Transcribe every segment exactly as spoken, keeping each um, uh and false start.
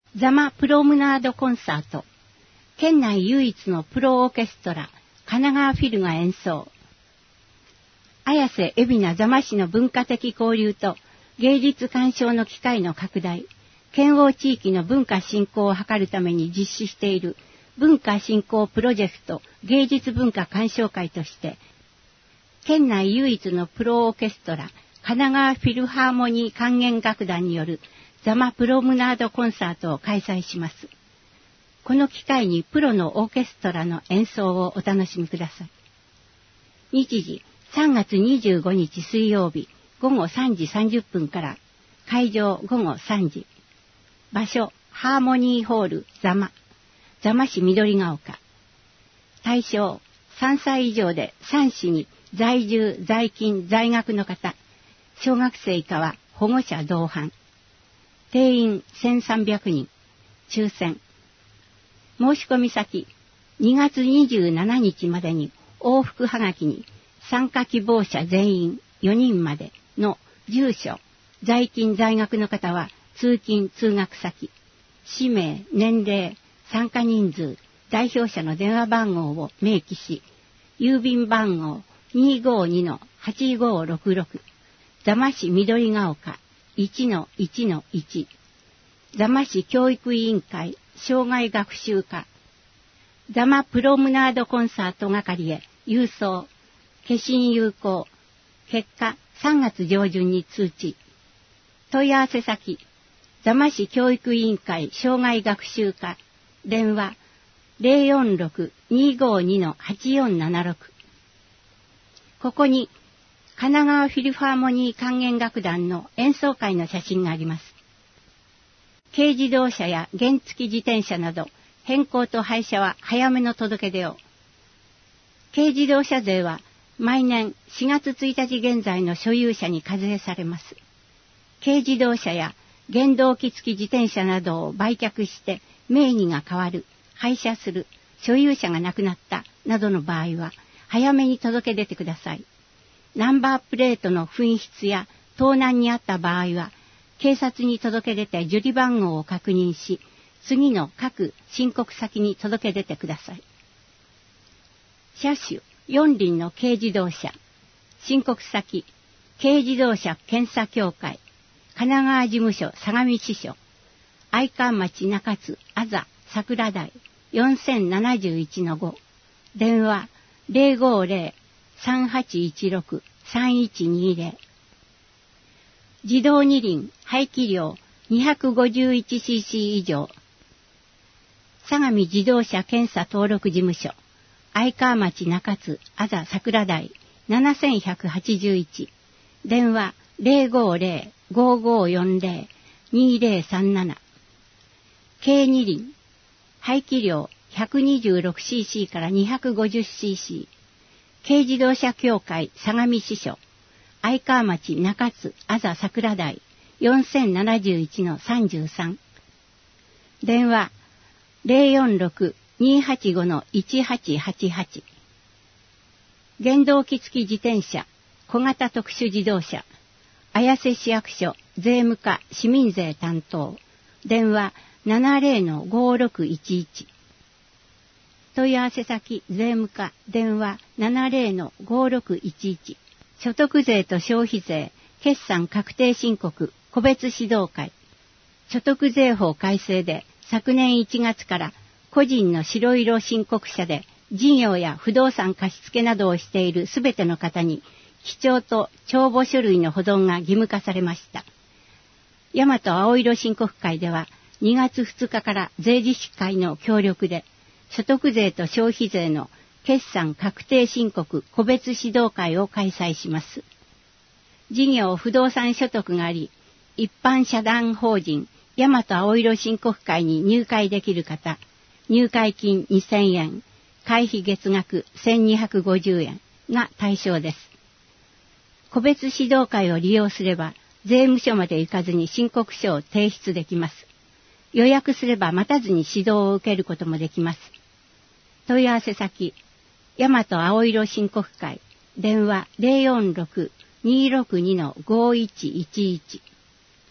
ザマプロムナードコンサート。県内唯一のプロオーケストラ、神奈川フィルが演奏。綾瀬海老名座間市の文化的交流と芸術鑑賞の機会の拡大、県央地域の文化振興を図るために実施している文化振興プロジェクト芸術文化鑑賞会として、県内唯一のプロオーケストラ、神奈川フィルハーモニー管弦楽団によるザマプロムナードコンサートを開催します。この機会にプロのオーケストラの演奏をお楽しみください。日時さんがつにじゅうごにち水曜日ごごさんじさんじゅっぷんから、会場ごごさんじ。場所ハーモニーホールザマ、座間市緑が丘。対象さんさい以上でさん市に在住在勤在学の方、小学生以下は保護者同伴。定員せんさんびゃくにん、抽選。申し込み先にがつにじゅうしちにちまでに往復はがきに参加希望者全員よにんまでの住所、在勤在学の方は通勤通学先、氏名、年齢、参加人数、代表者の電話番号を明記し、郵便番号 にーごーにのはちごーろくろく、座間市緑が丘 いちのいちのいち、座間市教育委員会障害学習課、ザマプロムナードコンサート係へ郵送、消印有効、結果さんがつ上旬に通知。問い合わせ先、座間市教育委員会障害学習課、電話 ゼロよんろく にーごーにのはちよんななろく。ここに神奈川フィルハーモニー管弦楽団の演奏会の写真があります。軽自動車や原付自転車など変更と廃車は早めの届け出を。軽自動車税は毎年しがつついたち現在の所有者に課税されます。軽自動車や原動機付き自転車などを売却して名義が変わる、廃車する、所有者が亡くなったなどの場合は早めに届け出てください。ナンバープレートの紛失や盗難にあった場合は警察に届け出て受理番号を確認し、次の各申告先に届け出てください。車種よん輪の軽自動車、申告先軽自動車検査協会神奈川事務所相模支所、愛川町中津あざ桜台 よんせんななじゅういちのご、電話 ゼロごーゼロ さんはちいちろく さんいちにーゼロ。自動二輪排気量 にひゃくごじゅういちシーシー 以上、相模自動車検査登録事務所愛川町中津あざ桜台ななせんひゃくはちじゅういち、電話 ゼロごーゼロ ごーごーよんゼロ にーゼロさんなな。軽二輪排気量 ひゃくにじゅうろくシーシー から にひゃくごじゅうシーシー、軽自動車協会相模支所愛川町中津あざ桜台 よんせんななじゅういちのさんじゅうさん、電話 ゼロよんろく にーはちご のいちはちはちはち。原動機付き自転車小型特殊自動車綾瀬市役所税務課市民税担当、電話 ななゼロのごーろくいちいち。問い合わせ先税務課電話 ななゼロのごーろくいちいち。所得税と消費税決算確定申告個別指導会。所得税法改正で昨年いちがつから個人の白色申告者で事業や不動産貸付などをしているすべての方に記帳と帳簿書類の保存が義務化されました。大和青色申告会ではにがつふつかから税理士会の協力で所得税と消費税の決算確定申告個別指導会を開催します。事業不動産所得があり、一般社団法人大和青色申告会に入会できる方、入会金にせんえん、会費月額せんにひゃくごじゅうえんが対象です。個別指導会を利用すれば、税務署まで行かずに申告書を提出できます。予約すれば待たずに指導を受けることもできます。問い合わせ先、大和青色申告会、電話 ゼロよんろく にーろくにのごーいちいちいち。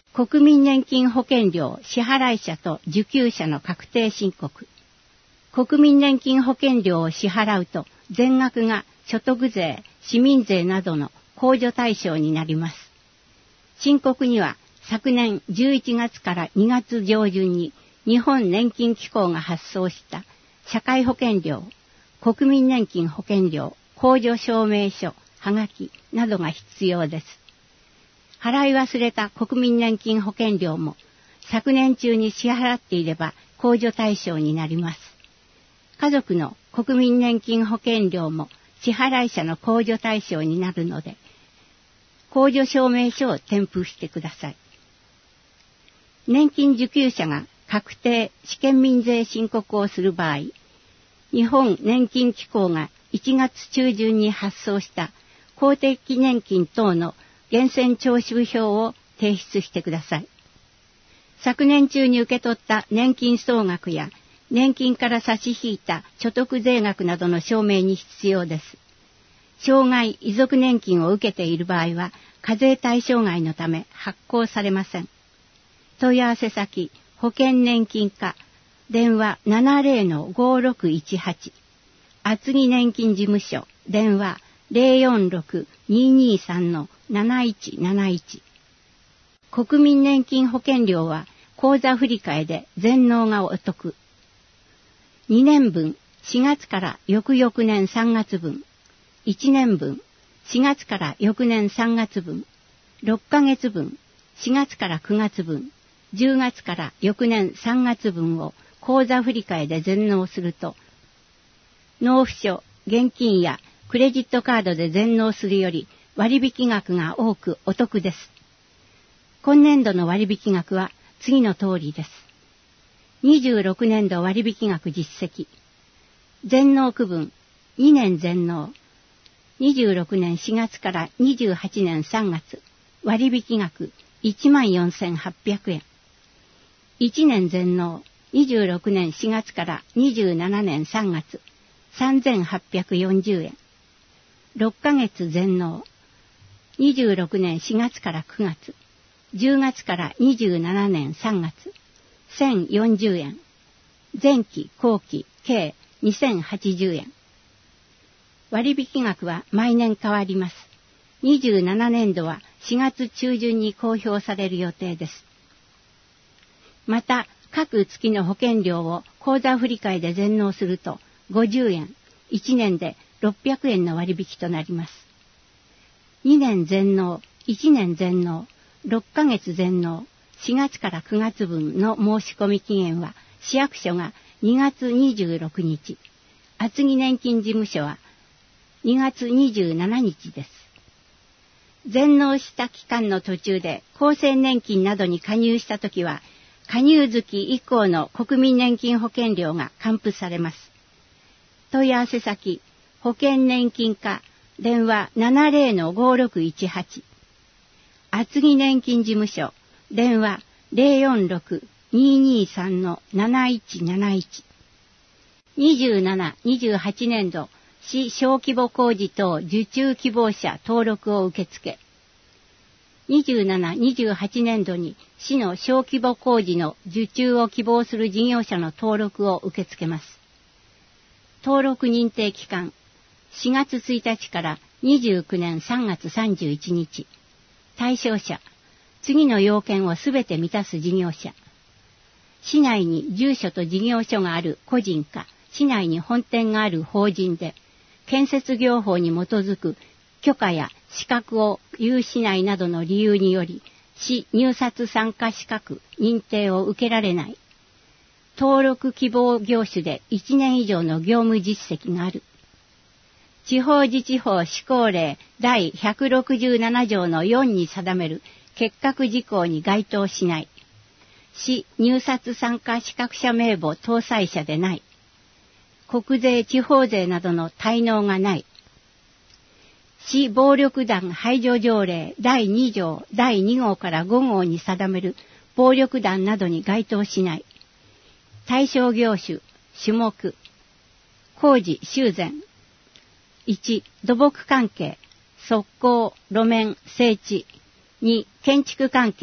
国民年金保険料支払者と受給者の確定申告。国民年金保険料を支払うと全額が所得税、市民税などの控除対象になります。申告には昨年じゅういちがつからにがつ上旬に日本年金機構が発送した社会保険料、国民年金保険料、控除証明書、はがきなどが必要です。払い忘れた国民年金保険料も昨年中に支払っていれば控除対象になります。家族の国民年金保険料も支払者の控除対象になるので、控除証明書を添付してください。年金受給者が確定試験民税申告をする場合、日本年金機構がいちがつ中旬に発送した公的年金等の源泉徴収票を提出してください。昨年中に受け取った年金総額や年金から差し引いた所得税額などの証明に必要です。障害遺族年金を受けている場合は課税対象外のため発行されません。問い合わせ先、保険年金課、電話 ななゼロのごろくいちはち、厚木年金事務所、電話 ゼロよんろくにーにーさんのなないちなないち。国民年金保険料は口座振替で全納がお得。にねんぶん、しがつから翌々年さんがつぶん、いちねんぶん、しがつから翌年さんがつぶん、ろっかげつぶん、しがつからくがつぶん、じゅうがつから翌年さんがつぶんを口座振替で全納すると、納付書、現金やクレジットカードで全納するより割引額が多くお得です。今年度の割引額は次の通りです。にじゅうろくねんど割引額実績。全納区分、にねん全納。にじゅうろくねんしがつからにじゅうはちねんさんがつ、割引額いちまんよんせんはっぴゃくえん。いちねん全納、にじゅうろくねんしがつからにじゅうななねんさんがつ、さんぜんはっぴゃくよんじゅうえん。ろっかげつ全納、にじゅうろくねんしがつからくがつ、じゅうがつからにじゅうななねんさんがつ、せんよんじゅうえん。前期後期計にせんはちじゅうえん。割引額は毎年変わります。にじゅうななねんどはしがつ中旬に公表される予定です。また、各月の保険料を口座振替で全納するとごじゅうえん、いちねんでろっぴゃくえんの割引となります。にねん全納、いちねん全納、ろっかげつ全納、しがつからくがつぶんの申し込み期限は市役所がにがつにじゅうろくにち、厚木年金事務所はにがつにじゅうしちにちです。全納した期間の途中で厚生年金などに加入したときは、加入月以降の国民年金保険料が還付されます。問い合わせ先、保険年金課、電話 ななゼロのごろくいちはち、厚木年金事務所、電話 ゼロよんろくにーにーさんのなないちなないち。にじゅうなな、にじゅうはちねんど、市小規模工事等受注希望者登録を受付。にじゅうなな、にじゅうはちねんどに市の小規模工事の受注を希望する事業者の登録を受け付けます。登録認定期間、しがつついたちからにじゅうきゅうねんさんがつさんじゅういちにち。対象者、次の要件をすべて満たす事業者。市内に住所と事業所がある個人か、市内に本店がある法人で、建設業法に基づく許可や資格を有しないなどの理由により、市入札参加資格認定を受けられない。登録希望業種でいちねん以上の業務実績がある。地方自治法施行令第ひゃくろくじゅうななじょうのよんに定める結核事項に該当しない。市入札参加資格者名簿搭載者でない。国税地方税などの滞納がない。市暴力団排除条例だいにじょうだいにごうからごごうに定める暴力団などに該当しない。対象業種、種目、工事、修繕。いち、土木関係、側溝、路面、整地。に、建築関係、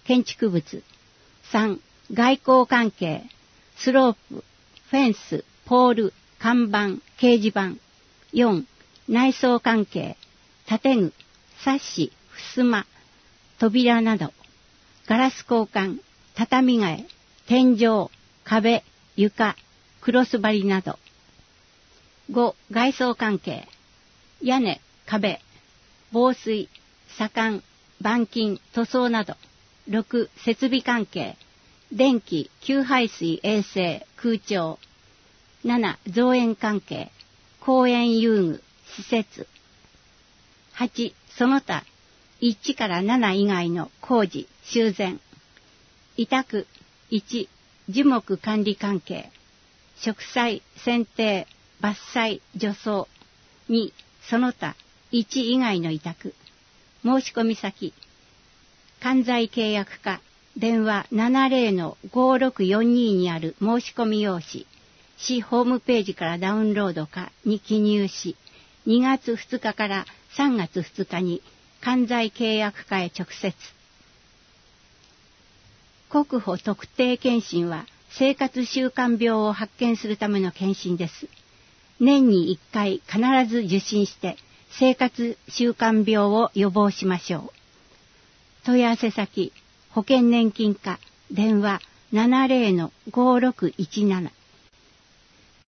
建築物。さん、外交関係、スロープ、フェンス、ポール、看板、掲示板。よん、内装関係、建具、サッシ、襖、扉など。ガラス交換、畳替え、天井、壁、床、クロス張りなど。ご、外装関係、屋根、壁、防水、左官、板金、塗装など。ろく、設備関係、電気、給排水、衛生、空調。なな、造園関係、公園遊具、施設。はち、その他、いちからなな以外の工事、修繕。委託。いち、樹木管理関係、植栽、剪定、伐採、除草。に、その他、いち以外の委託。申込先、関西契約課、電話 ななじゅうのごろくよんに にある申込用紙、市ホームページからダウンロードかに記入し、にがつふつかからさんがつふつかに関西契約課へ直接。国保特定健診は生活習慣病を発見するための健診です。年にいっかい必ず受診して生活習慣病を予防しましょう。問い合わせ先、保険年金課、電話 ななじゅうのごろくいちなな。